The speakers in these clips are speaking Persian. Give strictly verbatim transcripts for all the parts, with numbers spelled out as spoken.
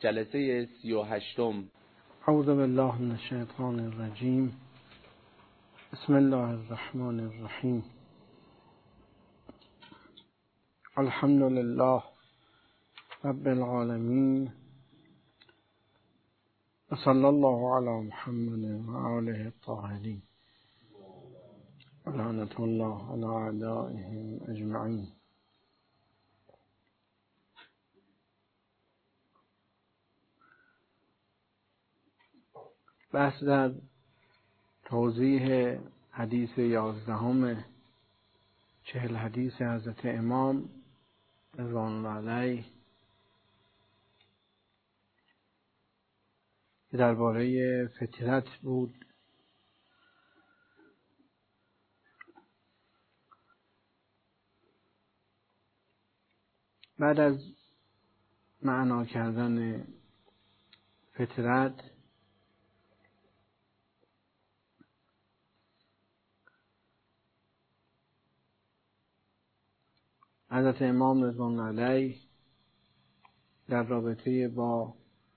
جلسه سی و هشتم. اعوذ بالله من الشیطان الرجیم. بسم الله الرحمن الرحیم. الحمد لله رب العالمین و صلی الله علی محمد و آله الطاهرین و لعنة الله علی اعدائهم اجمعین. بحث در توضیح حدیث یازدهم چهل حدیث حضرت امام رضوان الله علیه که درباره فطرت بود. بعد از معنا کردن فطرت حضرت امام رضوان الله علیه در رابطه با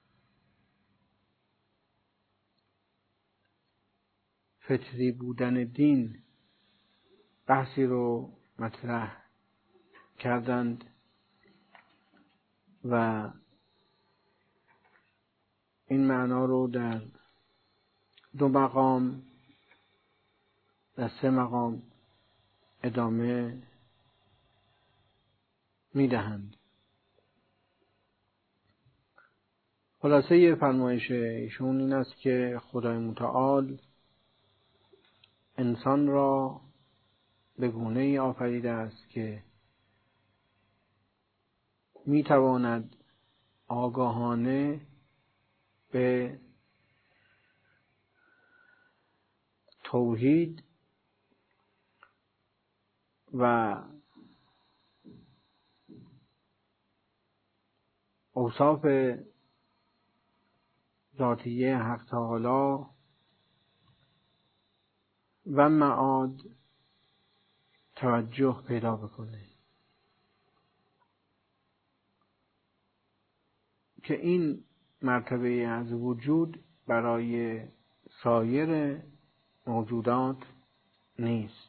فطری بودن دین بحثی رو مطرح کردند و این معنا رو در دو مقام در سه مقام ادامه میدهند. خلاصه فرمایش ایشون این است که خدای متعال انسان را به گونه‌ای آفریده است که میتواند آگاهانه به توحید و اوصاف ذاتیه حق تعالی و معاد توجه پیدا بکنه که این مرتبه از وجود برای سایر موجودات نیست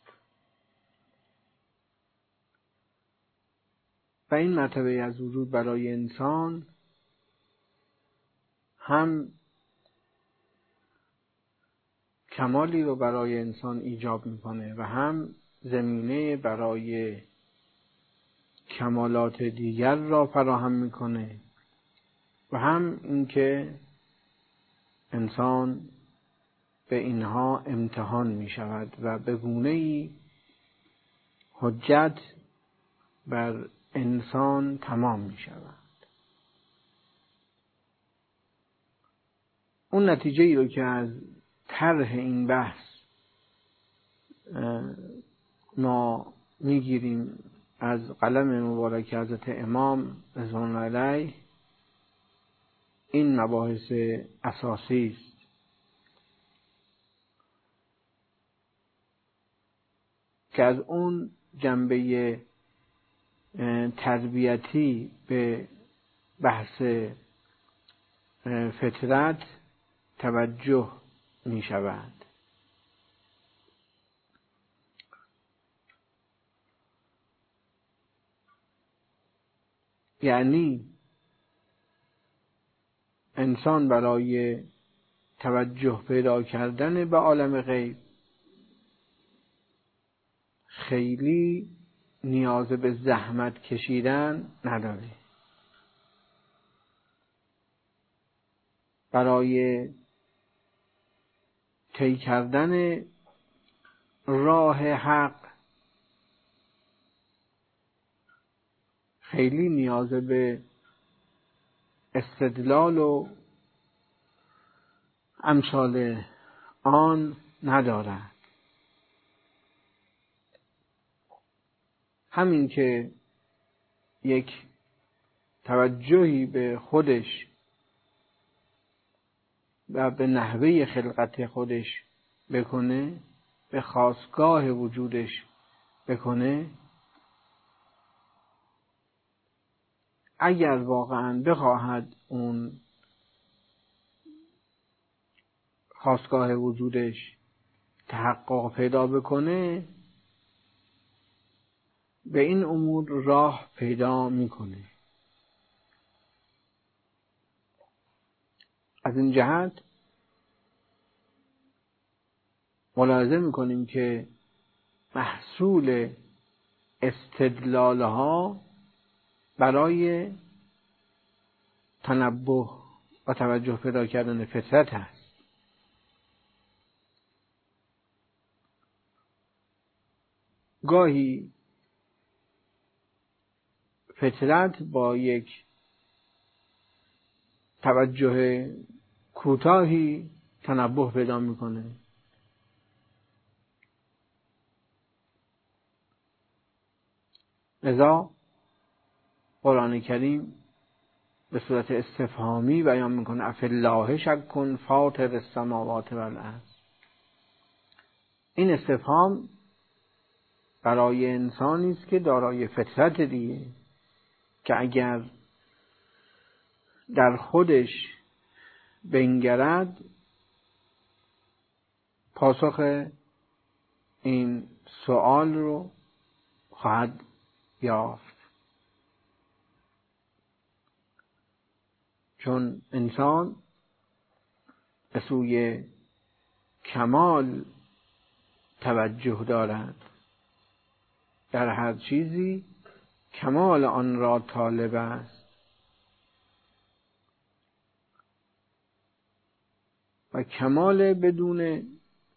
و این مرتبه از وجود برای انسان هم کمالی رو برای انسان ایجاب میکنه و هم زمینه برای کمالات دیگر را فراهم میکنه و هم اینکه انسان به اینها امتحان میشود و به گونه‌ای حجت بر انسان تمام میشود. اون نتیجه ای رو که از طرح این بحث ما میگیریم از قلم مبارک حضرت امام رضوان الله علیه این مباحث اساسی است که از اون جنبه تربیتی به بحث فطرت توجه می شود. یعنی انسان برای توجه پیدا کردن به عالم غیب خیلی نیاز به زحمت کشیدن نداره. برای طی کردن راه حق خیلی نیاز به استدلال و امثال آن ندارد. همین که یک توجهی به خودش و به نحوه خلقت خودش بکنه، به خاستگاه وجودش بکنه، اگر واقعا بخواهد اون خاستگاه وجودش تحقق پیدا بکنه، به این امور راه پیدا میکنه. از این جهت ملاحظه میکنیم که محصول استدلال ها برای تنبه و توجه پیدا کردن فطرت هست. گاهی فطرت با یک توجه کوتاهی تنبه پیدا میکنه، لذا قرآن کریم به صورت استفهامی بیان میکنه افالله شک فاطر السماوات والارض. این استفهام برای انسانی است که دارای فطرت دیگه، که اگر در خودش بنگرد پاسخ این سوال رو خواهد یافت. چون انسان به سوی کمال توجه دارد، در هر چیزی کمال آن را طالب است و کمال بدون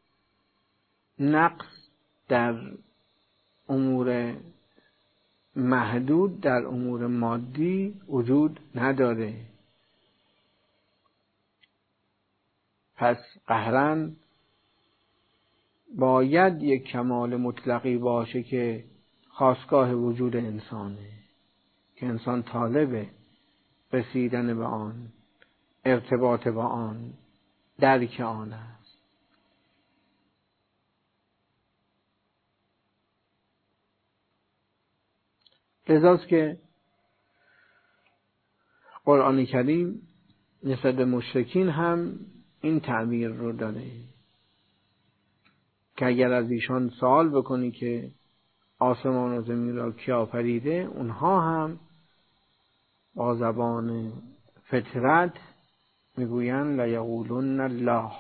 نقص در امور محدود، در امور مادی وجود نداره. پس قهرن باید یک کمال مطلقی باشه که خاستگاه وجود انسانه، که انسان طالب رسیدن به آن، ارتباط با آن، درک آن است. لذاست که قرآن کریم نسبت به مشرکین هم این تعبیر رو داره که اگر از ایشان سوال بکنی که آسمان و زمین را کی آفریده، اونها هم با زبان فطرت میگویند لیقولن الله.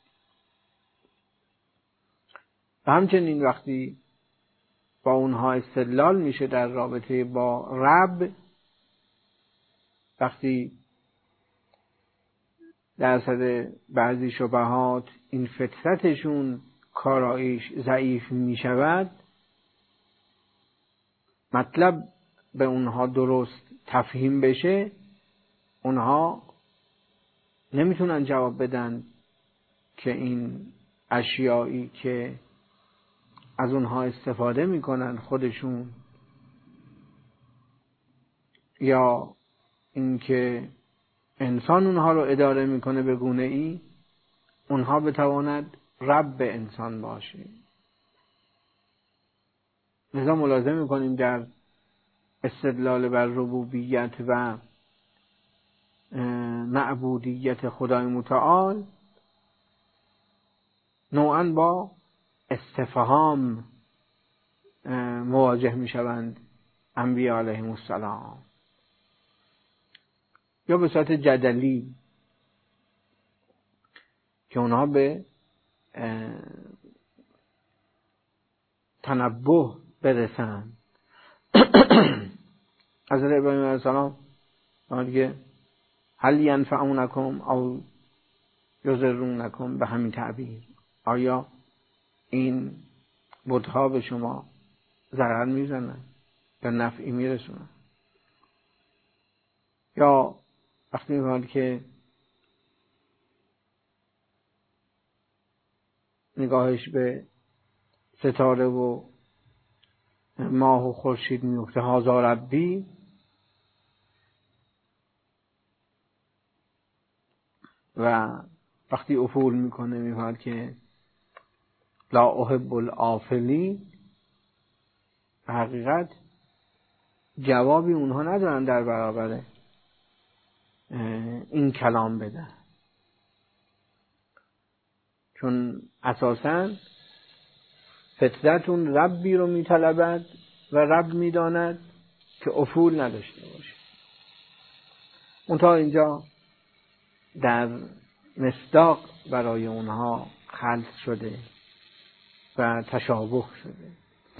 و همچنین وقتی با اونها استدلال میشه در رابطه با رب، وقتی در صد بعضی شبهات این فطرتشون کارایش ضعیف میشود، مطلب به اونها درست تفهیم بشه، اونها نمیتونن جواب بدن که این اشیایی که از اونها استفاده میکنن خودشون، یا اینکه انسان اونها رو اداره میکنه به گونه ای اونها بتواند رب انسان باشه. لذا ملاحظه میکنیم در استدلال بر ربوبیت و معبودیت خدای متعال نوعاً با استفهام مواجه میشوند انبیاء علیهم السلام، یا به صورت جدلی که اونها به تنبه برسند. حضرت ابراهیم علیه السلام میگه هل ینفعونکم او یضرونکم، به همین تعبیر آیا این بت‌ها به شما ضرر میزنن یا نفعی میرسونن؟ یا وقتی میگه که نگاهش به ستاره و ماه و خورشید میفته هذا ربی، و وقتی افول میکنه میگه که لا احب الافلی، به حقیقت جوابی اونها ندارن در برابر این کلام بدن. چون اساساً فطرت اون ربی رو میطلبد و رب میداند که افول نداشته باشه. اون تا اینجا در مصداق برای اونها خلط شده و تشابه شده.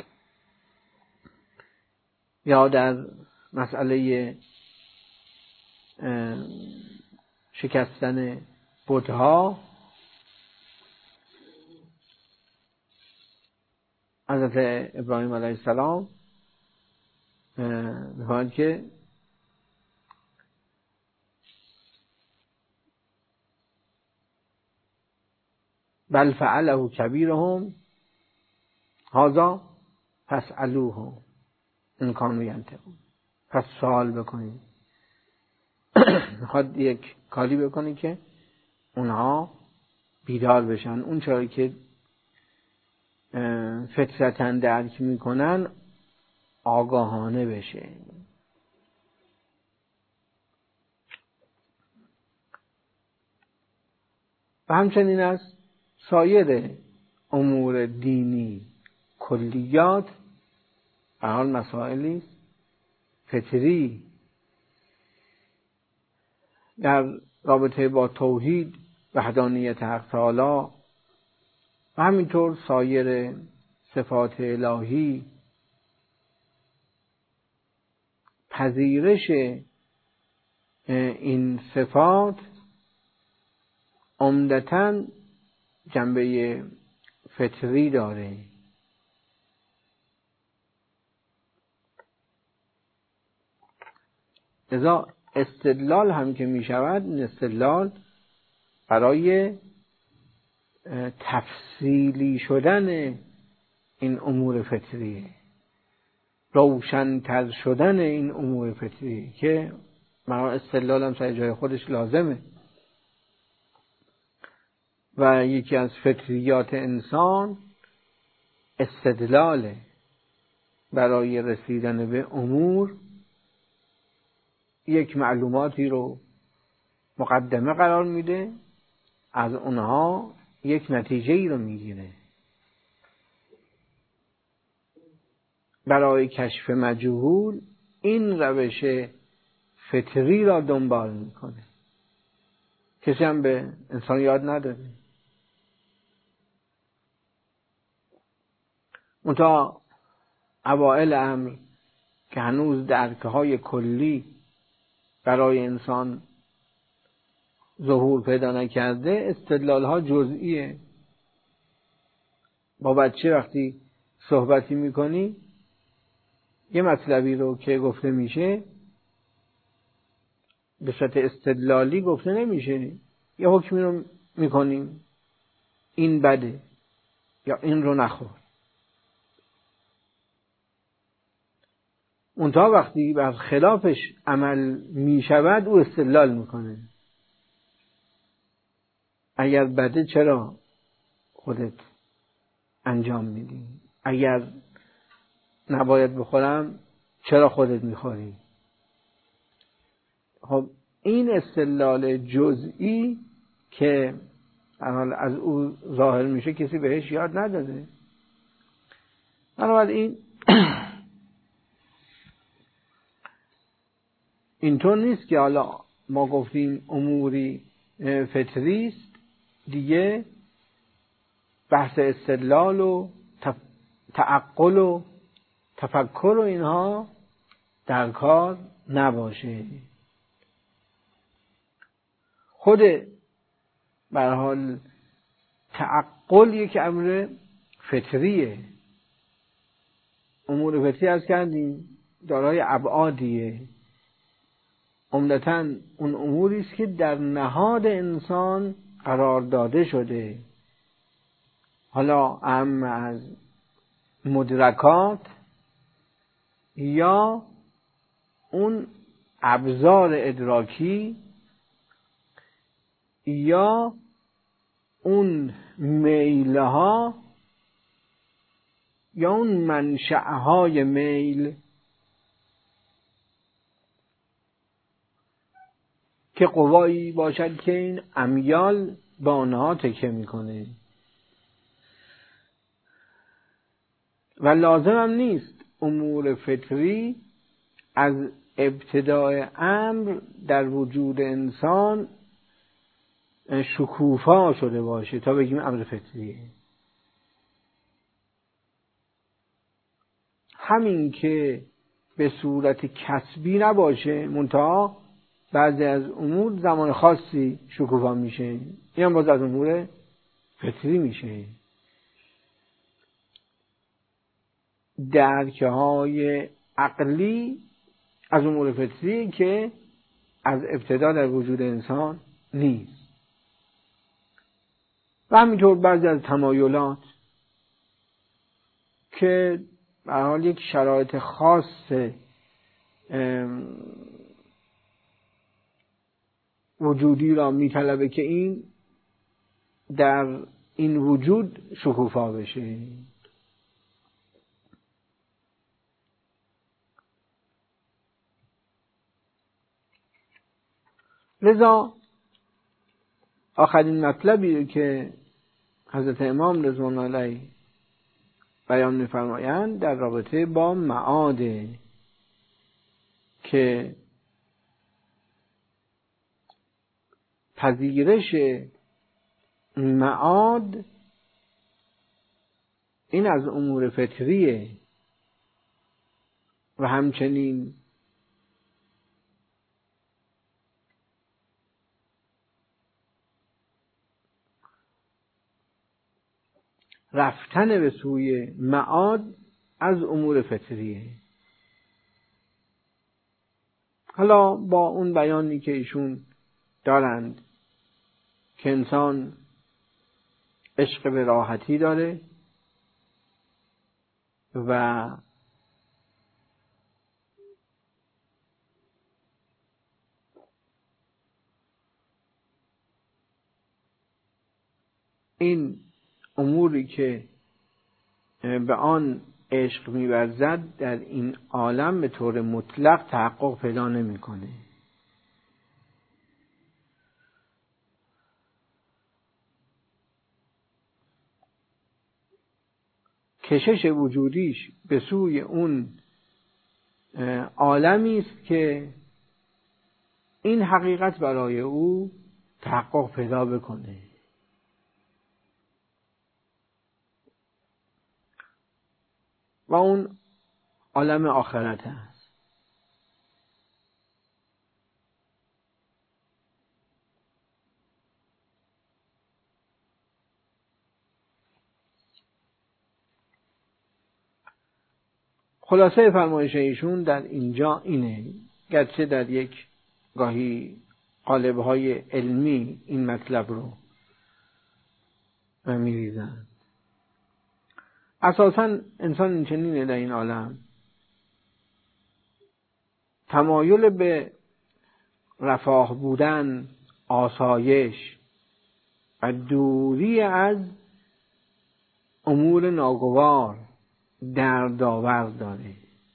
یا در مسئله شکستن بت‌ها حضرت ابراهیم علیه السلام می‌فرماید که بل فعله کبیرهم هذا فاسألوهم ان کانوا ینطقون. پس سوال بکنید. میخواد یک کاری بکنی که اونها بیدار بشن، اون چرایی که فطرتاً درک میکنن آگاهانه بشه. و همچنین از سایر امور دینی کلیات به حال مسائلی فطری در رابطه با توحید وحدانیت حق تعالی و همینطور سایر صفات الهی، پذیرش این صفات عمدتاً جنبه فطری داره. لذا استدلال هم که می شود، این استدلال برای تفصیلی شدن این امور فطریه، روشن‌تر شدن این امور فطریه که برای استدلال هم سر جای خودش لازمه. و یکی از فطریات انسان استدلاله. برای رسیدن به امور یک معلوماتی رو مقدمه قرار میده، از اونها یک نتیجه ای رو میگیره. برای کشف مجهول این روش فطری را دنبال میکنه. کسی هم به انسان یاد نداده. منتها اوائل امر که هنوز درک‌های کلی برای انسان ظهور پیدا نکرده، استدلال‌ها جزئیه. با بچه وقتی صحبتی میکنی، یه مطلبی رو که گفته میشه به صورت استدلالی گفته نمیشه. یه حکمی رو میکنیم، این بده یا این رو نخور. اونتا وقتی بر خلافش عمل میشود او استدلال میکنه. اگر بده چرا خودت انجام میدی؟ اگر نباید بخورم چرا خودت میخوری؟ خب این استدلال جزئی که از او ظاهر میشه کسی بهش یاد نداده. بنابراین اینطور نیست که حالا ما گفتیم اموری فطری است دیگه بحث استدلال و تعقل و تفکر و اینها در کار نباشه. خود به هر حال تعقل یک امر فطریه. امور فطری از کردیم دارای ابعادیه. عمدتاً اون اموری است که در نهاد انسان قرار داده شده، حالا اهم از مدرکات یا اون ابزار ادراکی یا اون میلها یا اون منشأهای میل که قوایی باشد که این امیال به آنها تکیه میکنه. و لازم هم نیست امور فطری از ابتدای امر در وجود انسان شکوفا شده باشه تا بگیم امر فطریه. همین که به صورت کسبی نباشه، منتها بعضی از امور زمان خاصی شکوفا میشه، این هم باز از امور فطری میشه. درک‌های عقلی از امور فطری که از ابتدا در وجود انسان نیست. و همینطور بعضی از تمایلات که به هر حال یک شرایط خاص وجودی را میطلبه که این در این وجود شکوفا بشه. لذا آخرین مطلبی که حضرت امام رضوان الله علیه بیان می‌فرمایند در رابطه با معاد، که پذیرش معاد این از امور فطریه و همچنین رفتن به سوی معاد از امور فطریه. حالا با اون بیانی که ایشون دارند که انسان عشق به راحتی داره و این اموری که به آن عشق می‌ورزد در این عالم به طور مطلق تحقق پیدا نمی‌کنه. کشش وجودیش به سوی اون عالمی است که این حقیقت برای او تحقق پیدا بکنه. و اون عالم آخرت است. خلاصه فرمایش ایشون در اینجا اینه، گرچه در یک گاهی قالب‌های علمی این مطلب رو می‌ریزن. اساساً انسان این چنینه در این عالم، تمایل به رفاه بودن، آسایش و دوری از امور ناگوار، دردآور داره.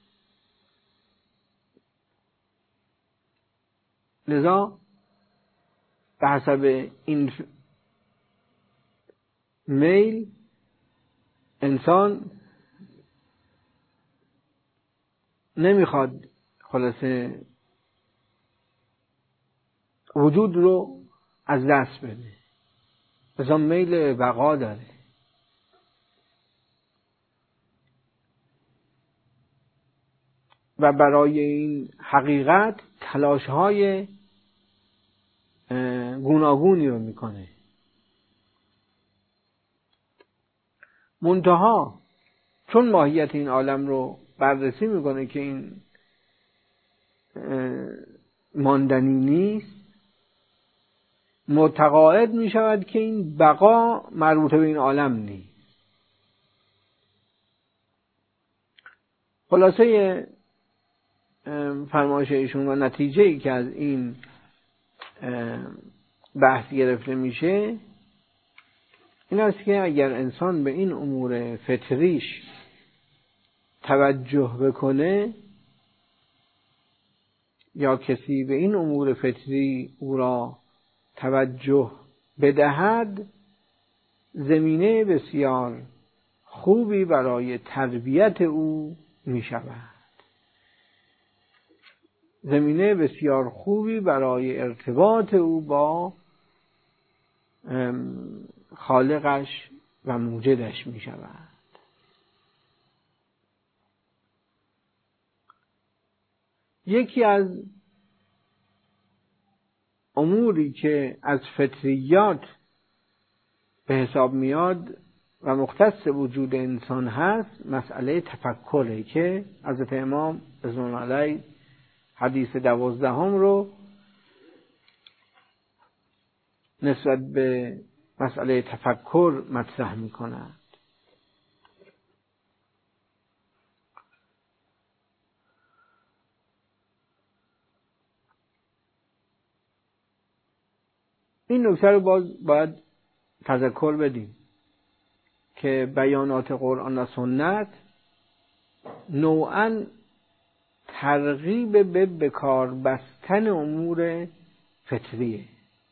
لذا به حسب این میل انسان نمیخواد خلاصه وجود رو از دست بده، لذا میل بقا داره. و برای این حقیقت تلاش‌های گوناگونی رو میکنه. منتها چون ماهیت این عالم رو بررسی میکنه که این ماندنی نیست، متقاعد میشود که این بقا مربوط به این عالم نیست. خلاصه فرمایش ایشون و نتیجه‌ای که از این بحث گرفته میشه این است که اگر انسان به این امور فطریش توجه بکنه یا کسی به این امور فطری او را توجه بدهد، زمینه بسیار خوبی برای تربیت او می شود. زمینه بسیار خوبی برای ارتباط او با خالقش و موجدش می شود. یکی از اموری که از فطریات به حساب میاد و مختص وجود انسان هست مسئله تفکره که حضرت امام رضوان الله علیه حدیث دوازدهم رو نسبت به مسئله تفکر مطرح می کند. این نکته رو باز باید تذکر بدیم که بیانات قرآن و سنت نوعاً ترغیب به بکار بستن امور فطریه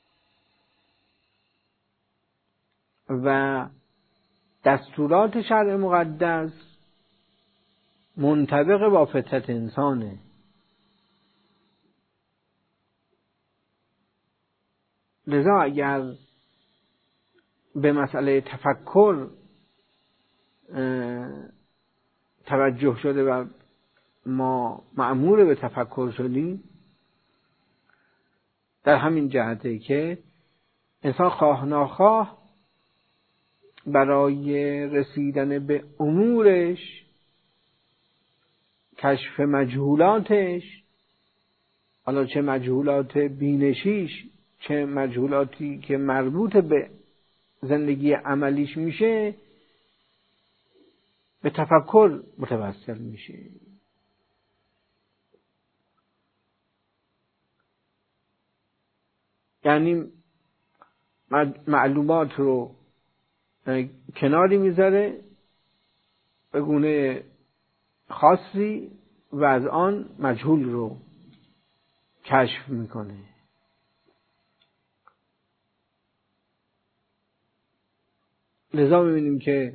و دستورات شرع مقدس منطبق با فطرت انسانه. لذا اگر به مسئله تفکر توجه شده و ما مأمور به تفکر شدیم در همین جهته که انسان خواه ناخواه برای رسیدن به امورش، کشف مجهولاتش، حالا چه مجهولات بینشیش چه مجهولاتی که مربوط به زندگی عملیش میشه، به تفکر متوسل میشه. یعنی معلومات رو کناری میذاره به گونه خاصی و از آن مجهول رو کشف میکنه. لذا میبینیم که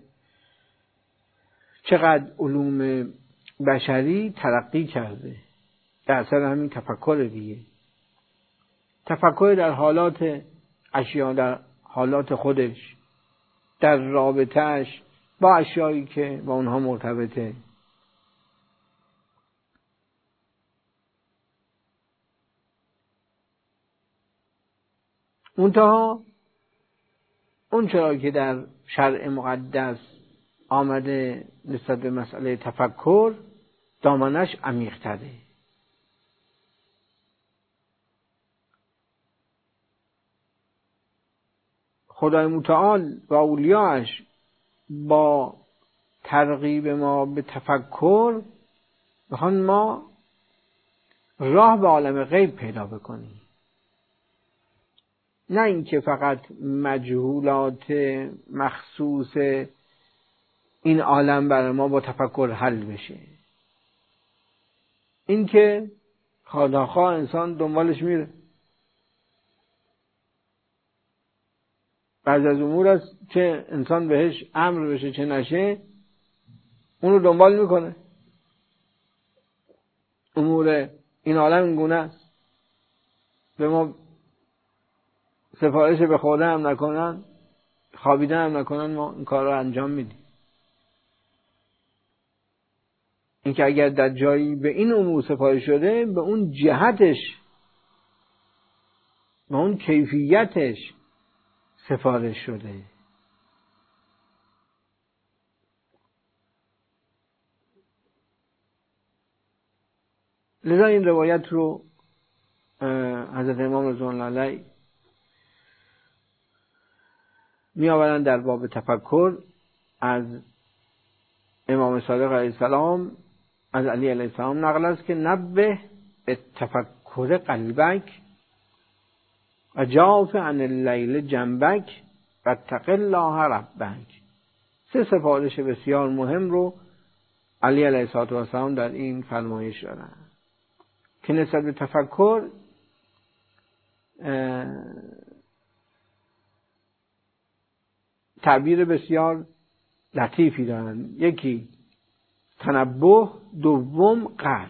چقدر علوم بشری ترقی کرده در اثر همین تفکر دیگه. تفکر در حالات اشیا، در حالات خودش، در رابطهش با اشیایی که با اونها مرتبطه. منتها اون چرا که در شرع مقدس آمده نسبت به مسئله تفکر دامنش عمیق تره. خدای متعال و اولیاءش با ترغیب ما به تفکر میخوان ما راه به عالم غیب پیدا بکنیم، نه اینکه فقط مجهولات مخصوص این عالم برای ما با تفکر حل بشه. این که خواه‌ناخواه انسان دنبالش میره. بعضی از امور است چه انسان بهش امر بشه چه نشه اونو دنبال میکنه. امور این عالم این گونه است، به ما سفارش به خدا هم نکنن، خوابیدن هم نکنن، ما این کار رو انجام میدیم. اینکه اگر در جایی به این امور سفارش شده، به اون جهتش، به اون کیفیتش سفارش شده. لذا این روایت رو حضرت امام رضوان الله علیه می آورند در باب تفکر از امام صادق علیه السلام، از علی علیه السلام نقل است که نبه به تفکر قلبک و جاف عن اللیل جنبک و اتق الله ربک. سه سفارش بسیار مهم رو علی علیه السلام در این فرمایش دارند که نسبت به تفکر تعبیر بسیار لطیفی دارن. یکی تنبه، دوم قلب.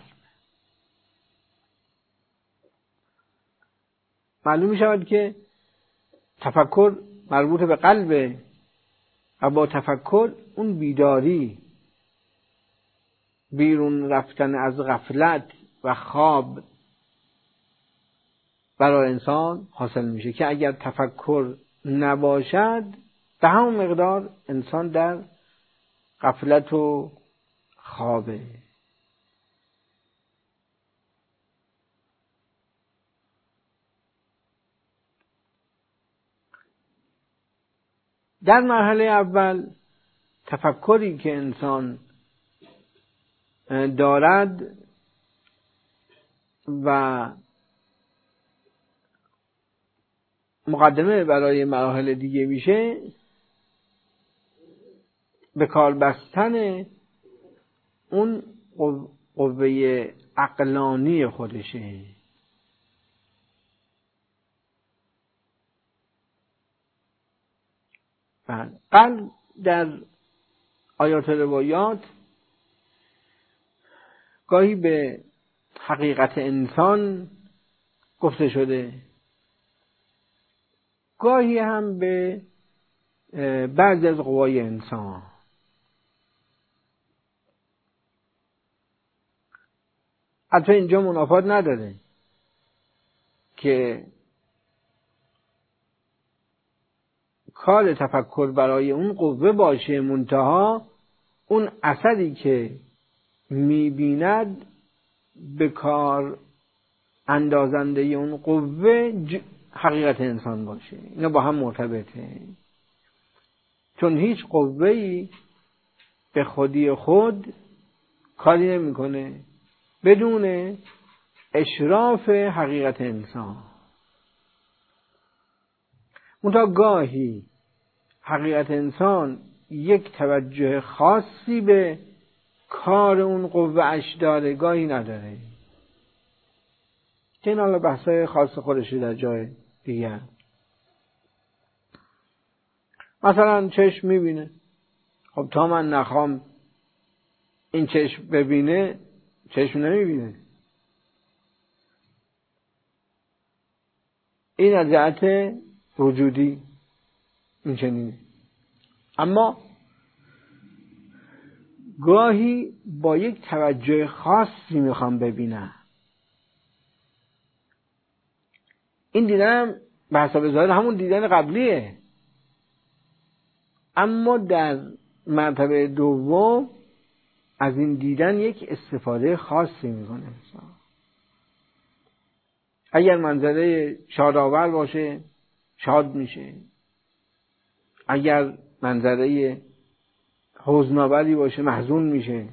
معلوم می شود که تفکر مربوط به قلبه و با تفکر اون بیداری، بیرون رفتن از غفلت و خواب برای انسان حاصل میشه که اگر تفکر نباشد به همون مقدار انسان در غفلت و خوابه. در مرحله اول تفکری که انسان دارد و مقدمه برای مراحل دیگه میشه به کار بستن اون قوه عقلانی خودشه. قلب در آیات روایات گاهی به حقیقت انسان گفته شده، گاهی هم به بعضی از قوای انسان. حتی اینجا منافات نداره که کار تفکر برای اون قوه باشه، منتها اون اثری که میبیند به کار اندازنده اون قوه حقیقت انسان باشه. اینا با هم مرتبطه، چون هیچ قوه‌ای به خودی خود کاری نمیکنه بدون اشراف حقیقت انسان. منتها گاهی حقیقت انسان یک توجه خاصی به کار اون قوه اش داره، گاهی نداره، که این حالا بحثای خاص خودشی در جای دیگر. مثلا چشم میبینه، خب تا من نخوام این چشم ببینه چشم نمیبینه. این از جهت وجودی این چنینه. اما گاهی با یک توجه خاصی میخوام ببینم. این دیدن به حساب ظاهر همون دیدن قبلیه، اما در مرتبه دوم از این دیدن یک استفاده خاصی میکنه انسان. اگر منظره شادآور باشه شاد میشه، اگر منظره حزن‌آوری باشه محزون میشه،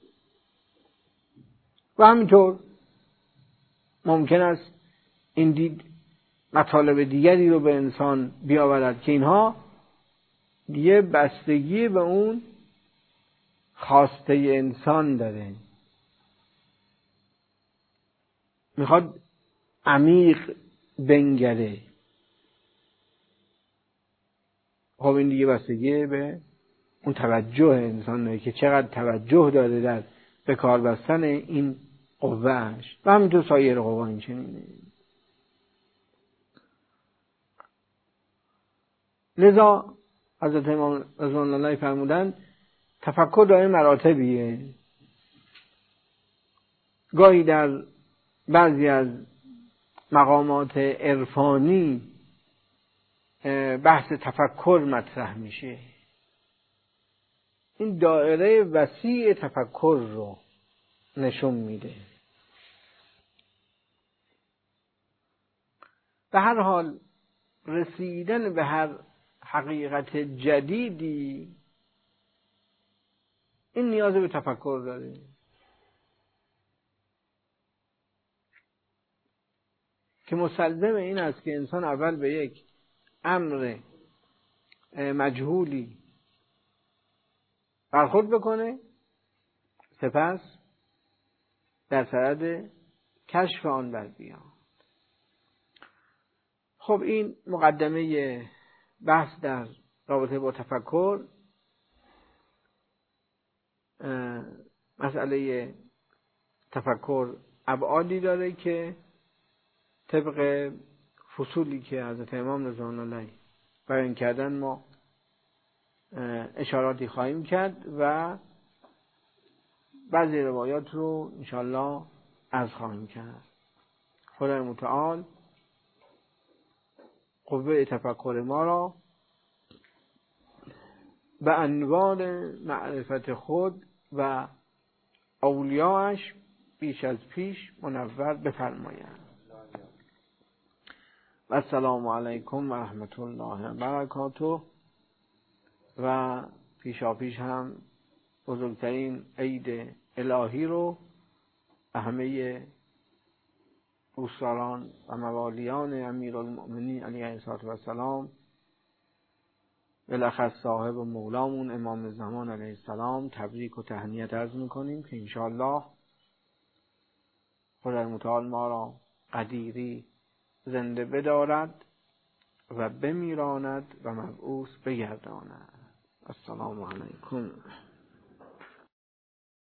و همینطور ممکن است این دید مطالب دیگری رو به انسان بیاورد که اینها یه بستگی به اون خواسته انسان داره، میخواد عمیق بنگره. خب این دیگه بستگی به اون توجه انسان داره که چقدر توجه داره در به کار بستن این قوهش، و همینطور سایر قوه این چنینه. لذا حضرت امام رضوان الله فرمودند تفکر داره مراتبیه. گاهی در بعضی از مقامات عرفانی بحث تفکر مطرح میشه. این دایره وسیع تفکر رو نشون میده. به هر حال رسیدن به هر حقیقت جدیدی این نیاز به تفکر داره. که مستلزم این است که انسان اول به یک امر مجهولی برخورد بکنه، سپس در صدد کشف آن بر بیاد. خب این مقدمه بحث در رابطه با تفکر. مسئله تفکر ابعادی داره که طبق فصولی که حضرت امام رضوان الله بیان کردن ما اشاراتی خواهیم کرد و بعضی روایات رو انشاءالله عرض خواهیم کرد. خدای متعال قوه تفکر ما را به انوار معرفت خود و اولیاش بیش از پیش منور بفرماید. و السلام علیکم و رحمت الله و برکاته. و پیشا پیش هم بزرگترین عید الهی رو به همه دوستداران و موالیان امیرالمؤمنین علیه السلام، بالاخص صاحب و مولامون امام زمان علیه السلام تبریک و تهنیت عرض میکنیم که انشاءالله خدای متعال ما را قدیری زنده بدارد و بمیراند و مبعوث بگرداند. السلام علیکم.